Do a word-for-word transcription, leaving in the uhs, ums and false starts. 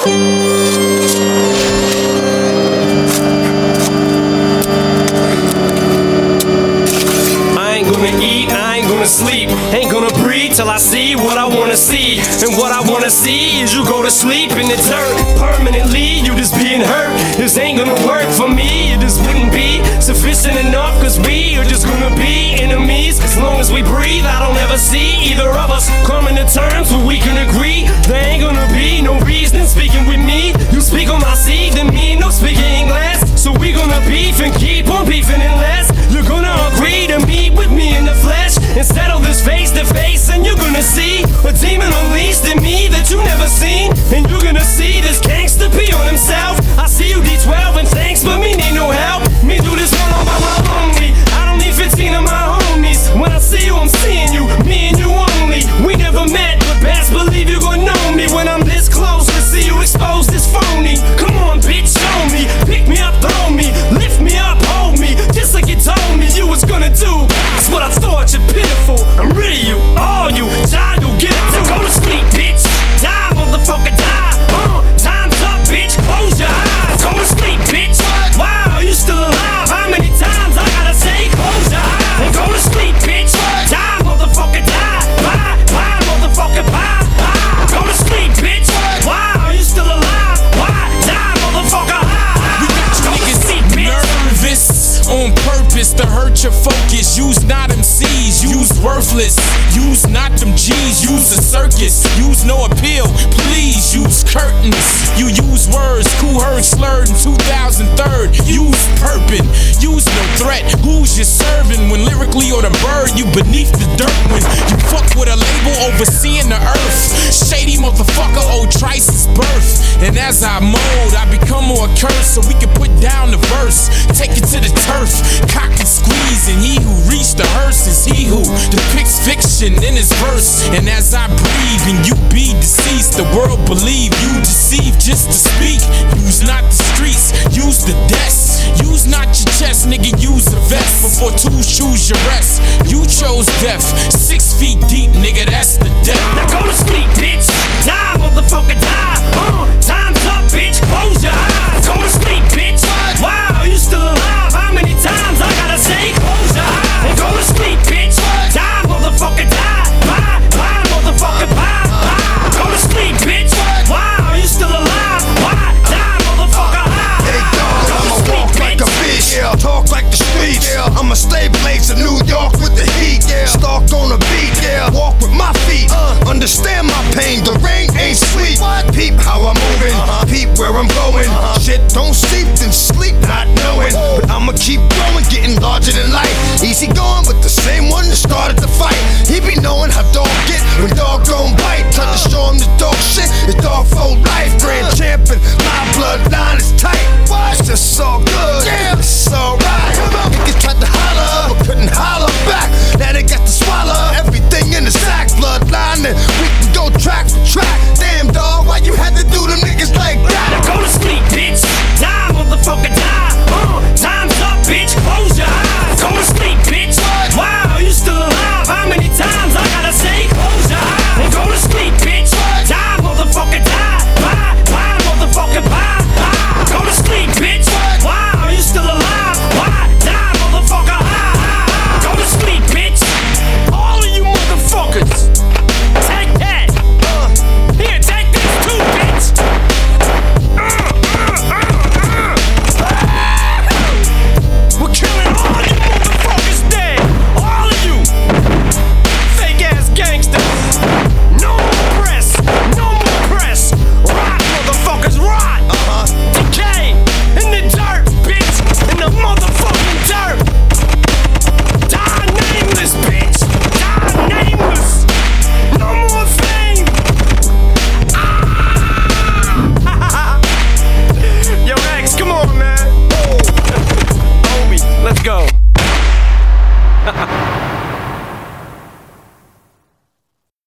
Sleep, ain't gonna breathe till I see what I wanna see. And what I wanna see is you go to sleep in the dirt permanently. You just being hurt. This ain't gonna work for me. It just wouldn't be sufficient enough, cause we are just gonna be enemies. As long as we breathe, I don't ever see either of us coming to terms where we can agree. There ain't gonna be no reason speaking with me. You speak on my seed, then me no speaking English. So we gonna beef and keep on beefing unless you're gonna agree to meet with me in the flesh and settle this face to face. And you're gonna see a demon unleashed in me that you never seen. And you're gonna see this gangster pee on himself. I see you D twelve and thanks, but me need no help. Me do this one on my lonely. I don't need fifteen of my homies. When I see you, I'm seeing you, me and you only. We never met, but best believe you gon' know me when I'm this close to see you expose this phony. Come on, bitch, show me. Pick me up, throw me, lift me up, hold me, just like you told me you was gonna do. That's what I thought, you're pitiful. I'm rid of you, all you, child, you'll get it too. Go to sleep, bitch. Die, motherfucker, die. Uh, time's up, bitch. Close your eyes. Go to sleep, bitch. Wow, you still alive? How many times I gotta say close your eyes? And go to sleep, bitch. Die, motherfucker, die. Bye, bye, motherfucker, bye, bye. Go to sleep, bitch. Wow, you still alive? Why? Die, motherfucker, high. We got you niggas nervous on purpose to hurt your focus. Use not M Cs, use worthless. Use not them G's, use a circus. Use no appeal, please use curtains. You use words, cool, heard, slurred in two thousand three. Use purping, use no threat. Who's you serving when lyrically or the bird? You beneath the dirt when you fuck with a label overseeing the earth. Shady motherfucker, old Trice's birth. And as I mold, I become more cursed so we can put down the verse. Take it to the turf, cock and squeeze. And he who reached the hearse is he who depicts fiction in his verse. And as I breathe and you be deceased, the world believe you deceive just to speak. Use not the streets, use the desk. Use not your chest, nigga, use a vest. Before two choose your rest. You chose death, six feet deep, nigga, that's the death. Now go to sleep, bitch. Die, motherfucker, die. Uh, time's up, bitch. Close your eyes. Go to sleep, bitch. Wow, you still alive? How many times I gotta say close your eyes? And go to sleep, bitch. Die, motherfucker, die. Bye, bye, motherfucker, bye, bye. Go to sleep, bitch. Wow, you still alive? Why? Die, motherfucker, high. Hey, dog, I'ma walk like a bitch. Yeah, talk like the streets. Yeah, I'ma stay blazing New York with the heat. Yeah, stalk on the beat. Yeah, walk with my feet. Uh, understand my pain. The rain ain't sweet. What? Peep how I'm moving. Uh-huh. Peep where I'm going. Uh-huh. Shit, don't sleep, then sleep not knowing. But I'ma keep growing, getting larger than life. Easy going, but the same one that started the fight. He be knowing how dog get when dog gon' bite. Time to show him the dog